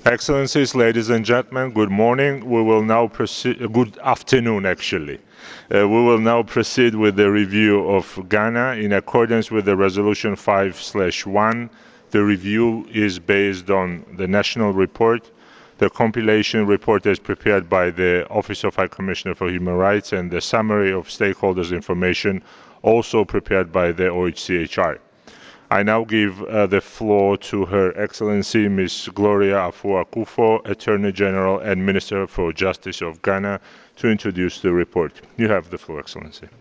Excellencies, ladies and gentlemen, good morning. We will now proceed, good afternoon actually. We will now proceed with the review of Ghana in accordance with the Resolution 5/1. The review is based on the national report. The compilation report is prepared by the Office of High Commissioner for Human Rights and the summary of stakeholders' information also prepared by the OHCHR. I now give the floor to Her Excellency Ms. Gloria Afu-Akufo, Attorney General and Minister for Justice of Ghana, to introduce the report. You have the floor, Excellency.